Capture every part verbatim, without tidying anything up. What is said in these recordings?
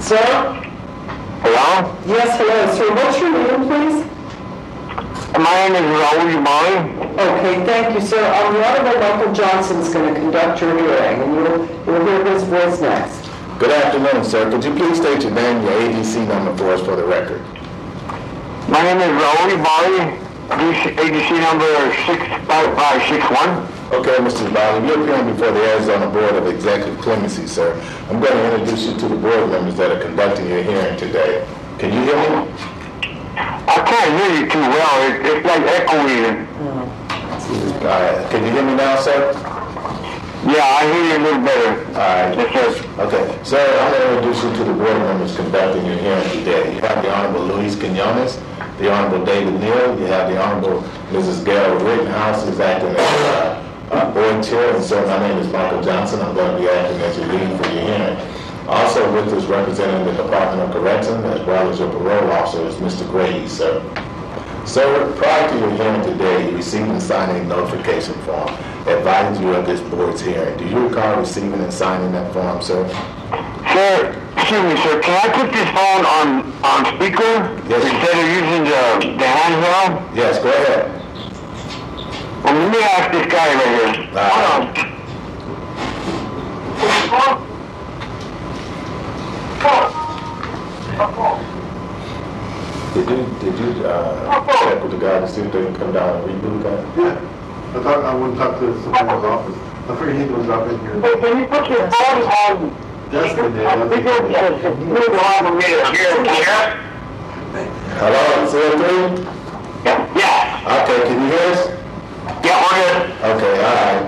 Sir? Hello? Yes, hello, sir. What's your name, please? My name is Raul Mali. Okay, thank you, sir. Um, the Honorable Michael Johnson is going to conduct your hearing, and you'll, you'll hear his voice next. Good afternoon, sir. Could you please state your name, your A D C number for us for the record? My name is Raul Mali. A D C number six five five six one. Okay, Mister Bali, you're appearing before the Arizona Board of Executive Clemency, sir. I'm going to introduce you to the board members that are conducting your hearing today. Can you hear me? I can't hear you too well. It, it's like echoing. All right. Can you hear me now, sir? Yeah, I hear you a little better. All right. Yes, sir. Okay. Sir, I'm going to introduce you to the board members conducting your hearing today. You have the Honorable Luis Quinones, the Honorable David Neal, you have the Honorable Missus Gail Rittenhouse, who's acting as uh, uh, board chair, and sir, my name is Michael Johnson. I'm going to be acting as your lead for your hearing. Also with us representing the Department of Correction, as well as your parole officer, is Mister Grady, sir. Sir, prior to your hearing today, you received and signed a notification form advising you of this board's hearing. Do you recall receiving and signing that form, sir? Sir, excuse me, sir. Can I put this phone on, on speaker Yes, instead of using the, the handheld? Yes, go ahead. Well, let me ask this guy right here. All right. Hold on. Did you, did you uh, check with the guy to see if they can come down and reboot that? Yeah. I thought I wouldn't talk to somebody's office. I figured he was up in here. Hey, can you put your phone on? Destin did. I think it's just move on from here. Here, here. Hello, zero three? Yeah. Okay, can you hear us? Yeah, we're here. Okay, all right.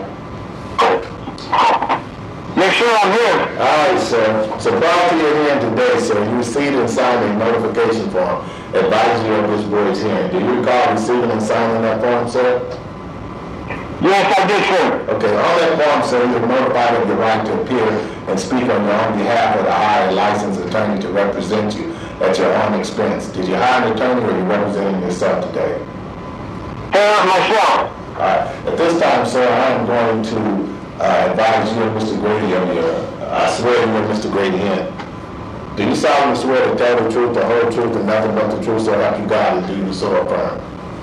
Yes, sir, I'm here. All right, sir. So prior to your hearing today, sir, you received and signed a notification form advising you of this board's hearing. Do you recall receiving and signing that form, sir? Yes, I did, sir. Okay, on that form, sir, you're notified of the right to appear and speak on your own behalf or to hire a licensed attorney to represent you at your own expense. Did you hire an attorney or are you representing yourself today? Sir, myself. All right. At this time, sir, I am going to uh, advise you and Mister Grady of your, I swear you and Mister Grady in. Do you solemnly swear to tell the truth, the whole truth, and nothing but the truth, so help you God, and do you so affirm?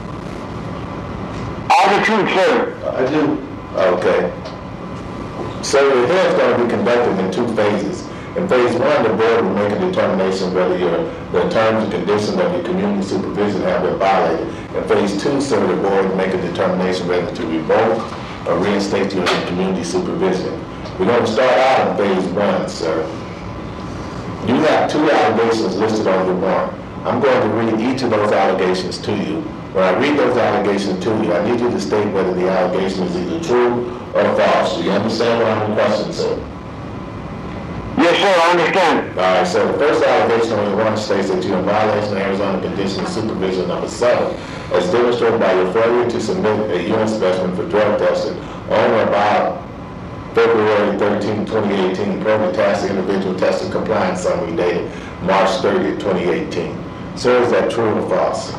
All the truth, sir. I do. Okay. So your hearing is going to be conducted in two phases. In phase one, the board will make a determination whether your, the terms and conditions of your community supervision have been violated. In phase two, sir, the board will make a determination whether to revoke or reinstate you in community supervision. We're going to start out in phase one, sir. You have two allegations listed on your warrant. I'm going to read each of those allegations to you. When I read those allegations to you, I need you to state whether the allegation is either true or false. Do you understand what I'm requesting, sir? Yes, sir, I understand. All right, so the first allegation on your warrant states that you're in violation of Arizona Condition of Supervision number seven, as demonstrated by your failure to submit a urine specimen for drug testing on or about February thirteenth, twenty eighteen, per the task individual testing compliance summary dated March thirtieth, twenty eighteen. Sir, is that true or false?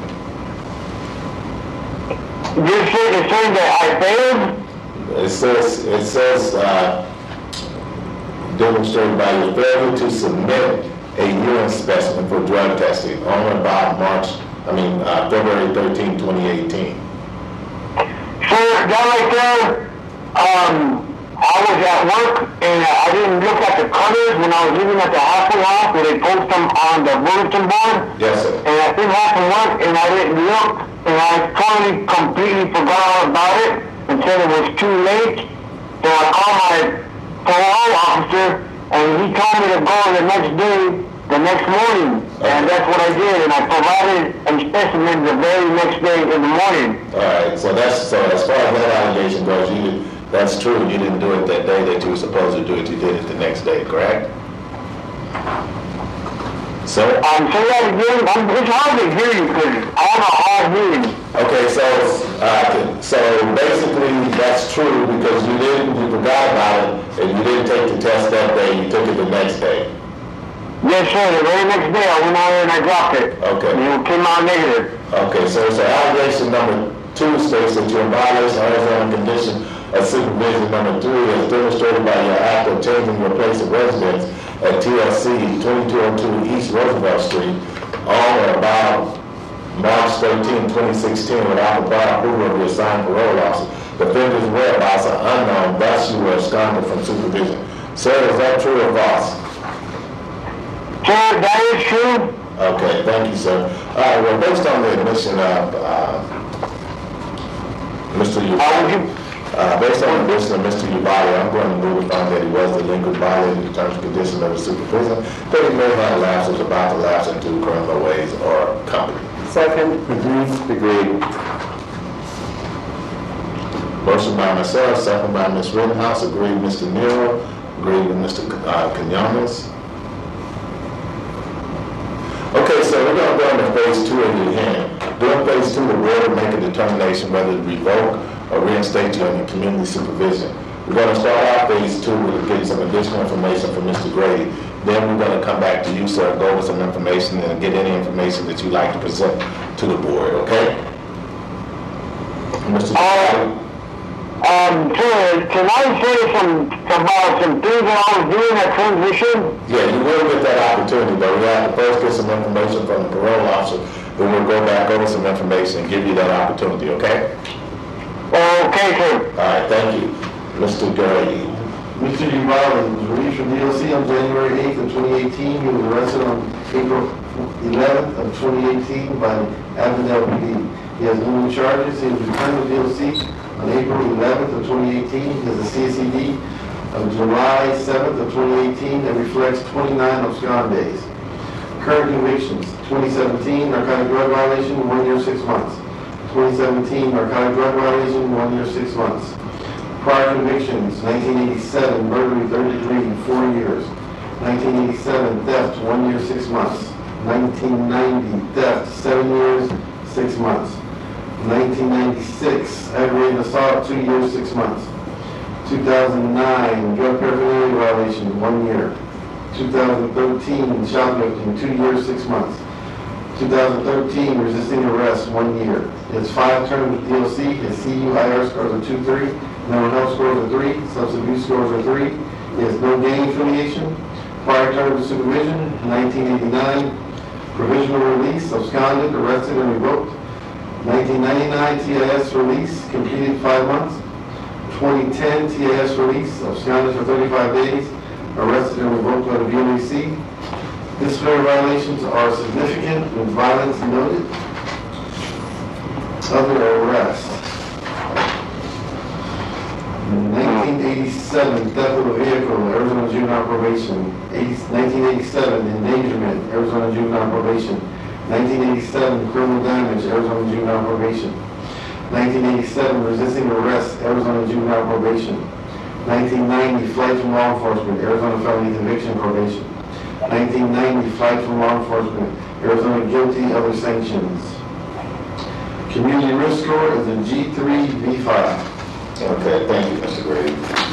You're saying, you're saying that I failed? It says, it says, uh, demonstrated by your failure to submit a urine specimen for drug testing on or about March, I mean, uh, February thirteenth, twenty eighteen. Sir, that right there, um, I was at work and I didn't look at the colors when I was leaving at the halfway house where they post them on the bulletin board. Yes, sir. And I didn't have to work and I didn't look and I totally, completely forgot all about it until it was too late. So I called my parole officer and he told me to go the next day, the next morning. Okay. And that's what I did. And I provided a specimen the very next day in the morning. All right, so that's, so as far as that allegation goes, you did, that's true. You didn't do it that day that you were supposed to do it. You did it the next day, correct? So, Um, say that again. I'm, it's hard to hear you because I have a hard hearing. okay, so, uh, so basically that's true because you didn't, you forgot about it and you didn't take the test that day, you took it the next day. Yes, sir. The very next day I went out there and I dropped it. Okay. And it came out negative. Okay, so, so allegation number two states that you're in violation of Arizona Condition of Supervision number three, as demonstrated by your act of changing your place of residence at T L C twenty-two oh two East Roosevelt Street on or about March thirteenth, twenty sixteen, without the prior approval of the assigned parole officer. The offender's whereabouts are unknown, thus you were absconded from supervision. Sir, is that true or false? Sir, that is true. Okay, thank you, sir. All right, well, based on the admission of uh, Mister Uvalde, uh, based on the admission of Mister Uvalde, I'm going to move and find that he was delinquent, violating the terms and conditions of the supervision, that he may have lapsed, was about to lapse into criminal ways or company. Second. Agreed. Agreed. Motion by myself, second by Miz Rittenhouse. Agreed, Mister Nero. Agreed with Mister K- uh, Quinones. Okay, so we're going to go into phase two of your hearing. During phase two, the board will make a determination whether to revoke or reinstate you under community supervision. We're going to start out phase two with getting some additional information from Mister Grady. Then we're going to come back to you, sir, go over some information and get any information that you'd like to present to the board, okay? Mister Uh, Um, sir, can I say some, about some things that I was doing at transition? Yeah, you will get that opportunity, but we have to first get some information from the parole officer, then we'll go back over some information and give you that opportunity, okay? Okay, sir. All right, thank you. Mister Grady. Mister Uvalde was released from D L C on January eighth of twenty eighteen. He was arrested on April eleventh of twenty eighteen by Avondale P D. He has no new charges. He was returned to D L C on April eleventh of twenty eighteen. He has a C S E D of July seventh of twenty eighteen that reflects twenty-nine abscond days. Current convictions: twenty seventeen narcotic drug violation, one year, six months. twenty seventeen narcotic drug violation, one year, six months. Prior convictions: nineteen eighty-seven burglary, third degree, four years. nineteen eighty-seven theft, one year, six months. nineteen ninety theft, seven years, six months. nineteen ninety-six aggravated assault, two years, six months. two thousand nine drug paraphernalia violation, one year. two thousand thirteen shoplifting, two years, six months. two thousand thirteen resisting arrest, one year. His five terms with D L C, his C U I R scores are two three, mental health scores are three, substance abuse scores are three. He has no gang affiliation. Prior terms of supervision, nineteen eighty-nine, provisional release, absconded, arrested, and revoked. nineteen ninety-nine T I S release, completed five months. twenty ten T I S release, absconded for thirty-five days, arrested and revoked by the V M A C. Disciplinary violations are significant with violence noted. Other arrest. nineteen eighty-seven theft of a vehicle, Arizona juvenile probation. nineteen eighty-seven endangerment, Arizona juvenile probation. nineteen eighty-seven criminal damage, Arizona juvenile probation. nineteen eighty-seven resisting arrest, Arizona juvenile probation. nineteen ninety flight from law enforcement, Arizona felony conviction probation. nineteen ninety flight from law enforcement, Arizona guilty, other sanctions. Community risk score is a G three V five. Okay, thank you, Mister Grady.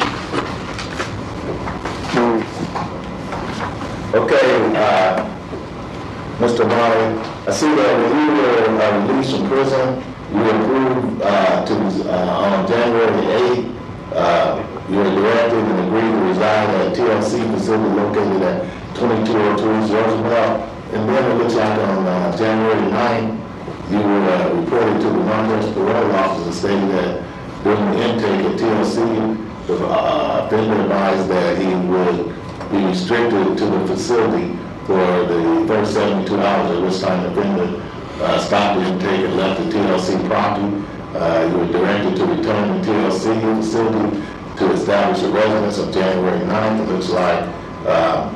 Okay, uh, Mister Marley, I see that when you were uh, released from prison, you were approved uh, to, uh, on January eighth, uh, you were directed and agreed to reside at T L C facility located at twenty-two oh two East Roosevelt. And then it looks like on uh, January ninth, you were uh, reported to the Northwest Parole Office and stated that during the intake at T L C, the uh, offender advised that he would be restricted to the facility for the first seventy-two hours, at which time the offender uh, stopped the intake and left the T L C property. Uh, you were directed to return to the T L C facility to establish a residence on January ninth. It looks like uh,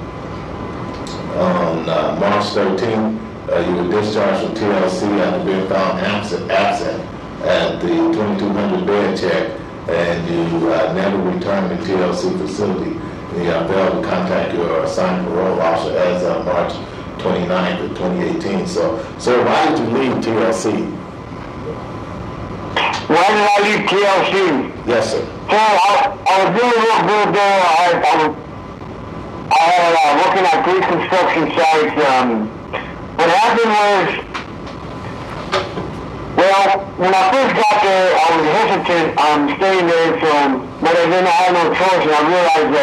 on uh, March thirteenth, uh, you were discharged from T L C after being found absent, absent at the twenty-two hundred bed check, and you uh, never returned to T L C facility. You uh, failed to contact your assigned parole officer as of March twenty-ninth of twenty eighteen. So, so why did you leave T L C? Why did I leave T L C? Yes, sir. So I, I was doing real good there. I, I was I had uh, working at three construction sites. Um, what happened was, well, when I first got there, I was hesitant on staying there. So, but then I had no choice, and I realized that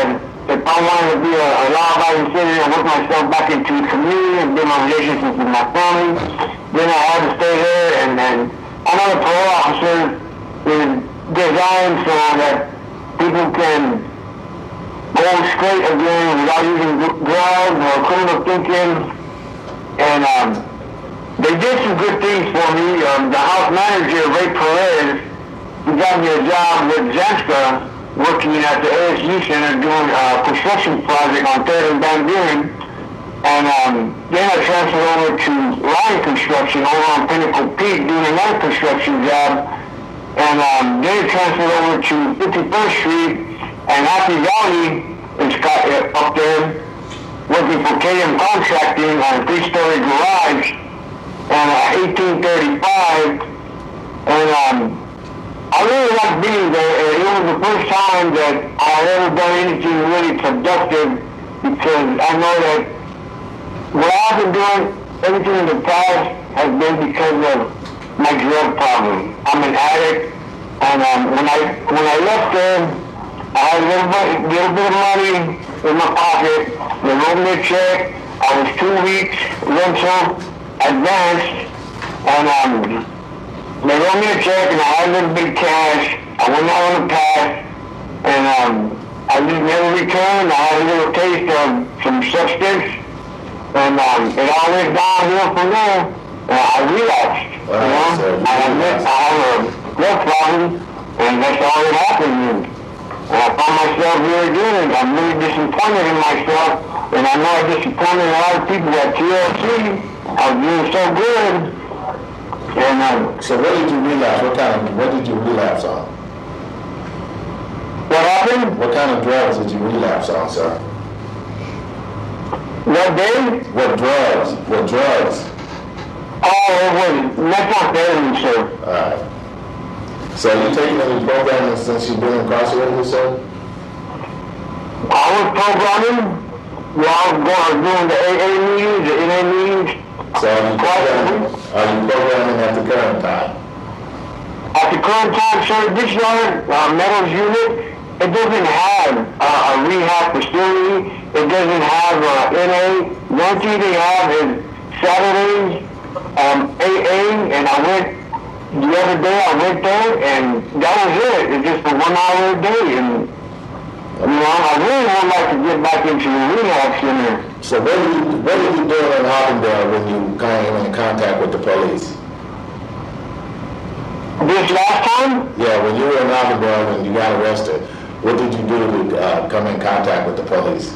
if I wanted to be a, a law-abiding citizen and work myself back into the community and build my relationships with my family, then I had to stay there. And then another parole officer is designed so that people can go straight again without using drugs or criminal thinking. And um, they did some good things for me. Um, the house manager, Ray Perez, he got me a job with Zanska, working at the A S U Center doing a construction project on third and Van Buren. And um, then I transferred over to Lion Construction over on Pinnacle Peak doing another construction job. And um, then I transferred over to fifty-first Street and Happy Valley is got up there working for K M Contracting on a three-story garage and uh, eighteen thirty-five. And um, I really like being there, and it was the first time that I had ever done anything really productive, because I know that what I've been doing, everything in the past has been because of my drug problem. I'm an addict, and um, when I when I left there, I had a little bit, little bit of money in my pocket. They wrote me a check. I was two weeks rental advanced, and um, they wrote me a check, and I had a little bit of cash. I went out on the pass, and um, I just never returned. I had a little taste of some substance, and um, it all went downhill from there. And I relapsed. Wow, you know, so you I admit I have a drug problem, and that's all that happened. And, and I found myself here again, and I'm really disappointed in myself. And I know I disappointed a lot of people at T L C. I was doing so good. And um, So what did you relapse? What kind of, what did you relapse on? what happened? What kind of drugs did you relapse on, sir? What day? What drugs? What drugs? Oh, it was methamphetamine, sir. Alright. So you taking any programming since you've been incarcerated, sir? I was programming while I was going, doing the A A meetings, the N A meetings. So are you programming, are you programming at the current time? At the current time, sir, this yard, uh, Meadows unit, it doesn't have uh, a rehab facility. It doesn't have uh, N A. The only thing they have is Saturdays, um, A A, and I went, the other day I went there, and that was it. It's just for one hour a day, and, you know, I really would like to get back into the rehab center. So what did you, what did you do in Auburndale when you came in contact with the police? This last time? Yeah, when you were in Auburndale and you got arrested, what did you do to uh, come in contact with the police?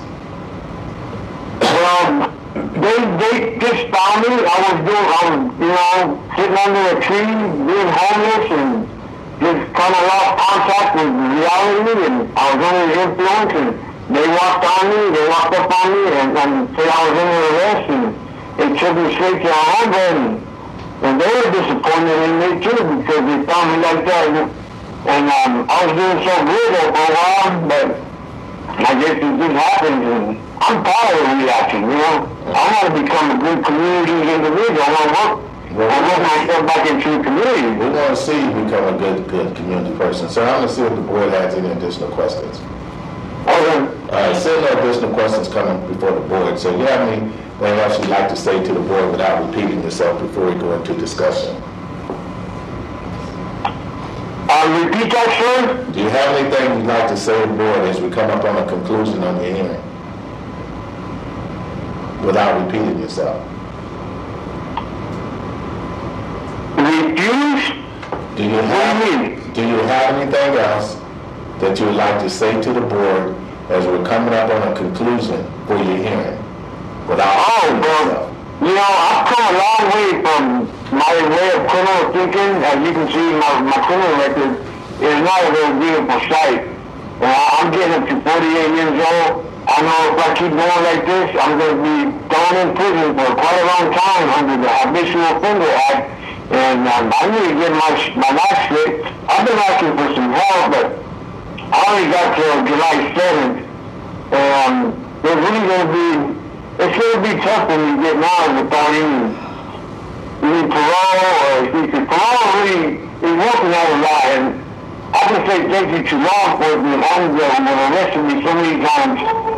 Well, they they just found me. I was doing, I was, you know, sitting under a tree, being homeless, and just kind of lost contact with reality, and I was under the influence, and they walked on me, they walked up on me, and, and said I was under arrest, and they took me straight to a home, and, and they were disappointed in me too, because they found me like that, and, and um, I was doing so good there for a while, but I guess it just happened, and I'm tired of reacting, you know. I want to become a good community individual. I want to work, Well, I work myself back into the community. We want to see you become a good, good community person. So I'm going to see if the board has any additional questions. Okay. All right, seeing no additional questions coming before the board. So you have anything else you'd like to say to the board without repeating yourself before we go into discussion? Uh, repeat that, sir? Do you have anything you'd like to say to the board as we come up on a conclusion on your hearing? Without repeating yourself. Refuse? Do you What have, do you mean? do you have anything else that you would like to say to the board as we're coming up on a conclusion for your hearing? Without Oh, repeating well, yourself. you know, I've come a long way from my way of criminal thinking. As you can see, my, my criminal record is not a very beautiful sight. And I'm getting up to forty-eight years old. I know if I keep going like this, I'm going to be thrown in prison for quite a long time under the Habitual Offender Act. And um, I need to get my, my life straight. I've been asking for some help, but I only got till July seventh. And um, there's really going to be, it's going to be tough when you get out without any, any parole, or because parole really is working out a lot. And I can say thank you to law enforcement and uh, who have arrested me so many times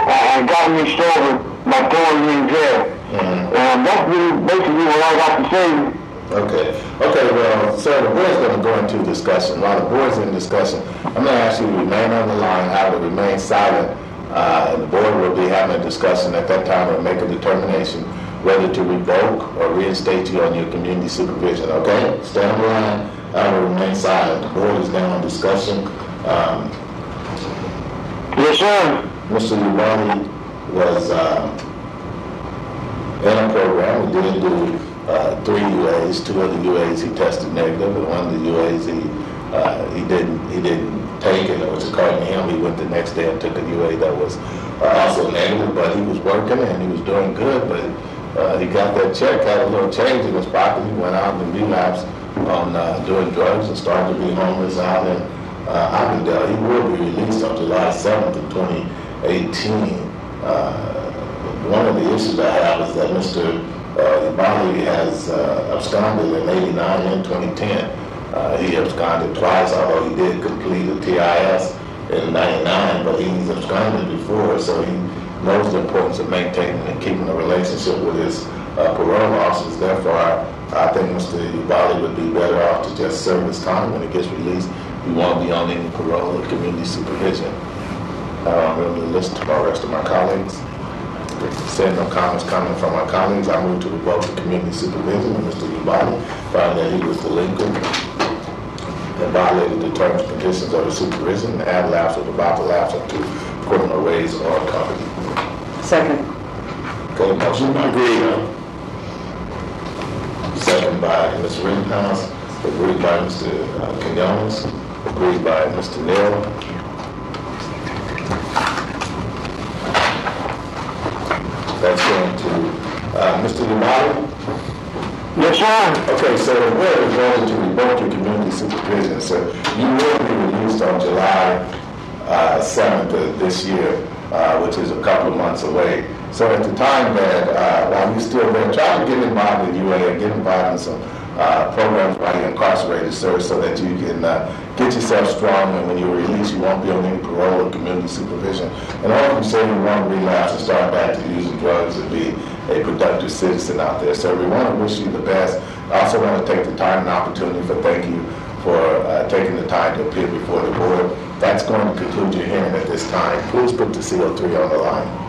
and got me sober by throwing me in jail. Mhm. And that's really basically what I got to say. Okay, okay, well, sir, the board's gonna go into discussion. While the board's in discussion, I'm gonna ask you to remain on the line, have to remain silent. Uh, and the board will be having a discussion at that time and make a determination whether to revoke or reinstate you on your community supervision, okay? Stay on the line, I will remain silent. The board is now in discussion. Um, Yes, sir. Mister Ubali was, um, in a program. We did do uh, three U As. Two of the U As he tested negative, and one of the U As he uh, he didn't he didn't take it. It was according to him. He went the next day and took a U A that was uh, also negative, but he was working and he was doing good. But uh, he got that check, had a little change in his pocket. He went out and relapsed on uh, doing drugs and started to be homeless out in uh, Avondale. He will be released on July seventh of twenty eighteen. Uh, one of the issues I have is that Mister Uh, Ubali has uh, absconded in eighty-nine and twenty ten. Uh, he absconded twice, although he did complete a T I S in ninety-nine, but he's absconded before, so he knows the importance of maintaining and keeping a relationship with his uh, parole officers. Therefore, I, I think Mister Ubali would be better off to just serve his time when he gets released. He won't be on any parole or community supervision. Uh, I'm going to listen to my rest of my colleagues. Seeing no comments coming from my colleagues, I move to revoke the community supervision of Mister Ubali, finding that he was delinquent and violated the terms and conditions of the supervision and add lapse or about to lapse up to criminal ways or company. Second. Okay, motion by Green. Second by Miz Rittenhouse, agreed by Mister Quinones, agreed by Mister Neal. That's going to, uh, Mister Ubali? Yes, sir. Okay, so the board is going to revoke your community supervision, so you will be released on July uh, seventh of this year, uh, which is a couple of months away. So at the time that, uh, while you're still there, try to get involved in U A and get involved in some uh, programs while you're incarcerated, sir, so that you can uh, get yourself strong, and when you're released, you won't be on any parole or community supervision. And all you say you want to relapse and start back to using drugs and be a productive citizen out there. So we want to wish you the best. I also want to take the time and opportunity for thank you for uh, taking the time to appear before the board. That's going to conclude your hearing at this time. Please put the C O three on the line.